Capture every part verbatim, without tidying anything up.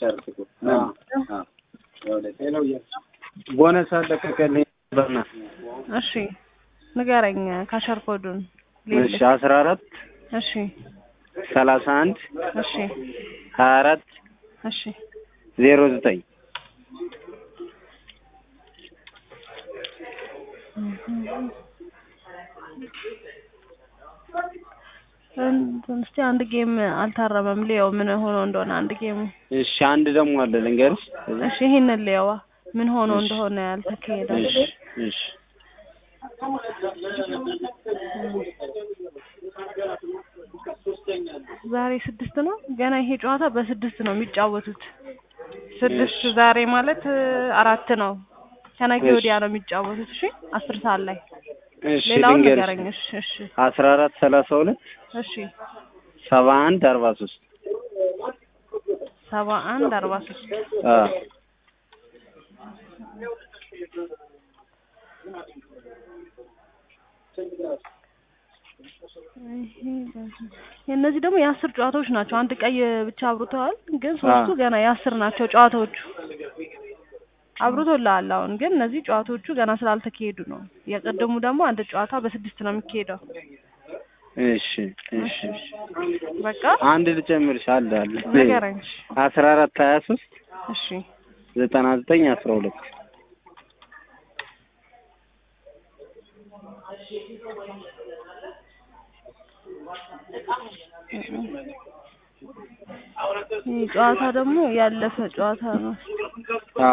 ጨርስኩ አ አ ወደ ሌላው ቦነስ አለቀቀልኝ በርና እሺ ንገረኝ ካሸር ኮዱን እሺ አስራ አራት እሺ ሰላሳ አንድ እሺ ሀያ አራት እሺ ዜሮ ዘጠኝ እንትን አንድ ጌም አልታረመም ሊያው ምን ሆኖ እንደሆነ አንድ ጌም እሺ አንድ ደግሞ አለ ልንገርሽ እሺ ይሄንን ሊያው ምን ሆኖ እንደሆነ ያልተከየደ እሺ እሺ ዛሬ ስድስት ነው ገና ይሄ ጨዋታ በስድስት ነው የሚጫወቱት ስድስት ዛሬ ማለት አራት ነው ከነገ ወዲያ ነው የሚጫወቱት እሺ አስር ሰዓት ላይ እሺ ሌላው ልንገርሽ ነገርኝ እሺ እሺ አስራ አራት ሰላሳ ሁለት እሺ ሰባ አንድ አርባ ሶስት ሰባ አንድ አርባ ሶስት አ የነዚህ ደግሞ የአስር ጨዋታዎች ናቸው አንድ ቀይ ብቻ አብሩተዋል ግን ሶስቱ ገና የአስር ናቸው ጨዋታዎቹ አብሩቶላል አሁን ግን እነዚህ ጨዋታዎቹ ገና ስላልተካሄዱ ነው የቀደሙ ደግሞ አንድ ጨዋታ በስድስት ነው የሚካሄደው እሺ እሺ በቃ አንድ ልጨምርሽ አለ አለ ነገረኝ አስራ አራት ሀያ ሶስት እሺ ዘጠና ዘጠኝ አስራ ሁለት ይሄ ጨዋታ ደግሞ ያለፈ ጨዋታ ነው አ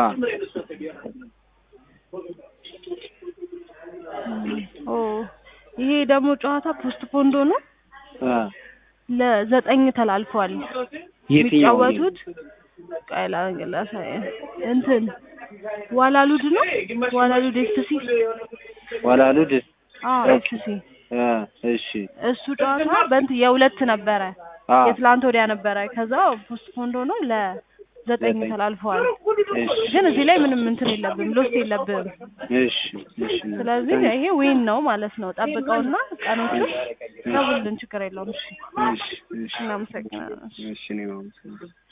ኦ ይሄ ደግሞ ጨዋታ ፖስት ፖንዶ ነው አ ለዘጠኝ ተላልፏል የሚጫወቱት ቃይላ እንግላሳ እንትን ዋላሉድ ነው ዋላሉድ ኤክስሲ ዋላሉድ አዎ ኤክስሲ አ እሺ እሱ ጨዋታ በእንት የሁለት ነበረ የትላንት ወዲያ ነበረ ከዛ ፖስት ፖንዶ ነው ለዘጠኝ ተላልፏል ግን እዚህ ላይ ምንም እንትን የለብም ሎስት የለብም እሺ እሺ ስለዚህ ይሄ ዊን ነው ማለት ነው ጠብቀውና ቀኖቹ ደውልን ችግር የለውም እሺ እሺ እሺ እናመሰግናለን እሺ ነው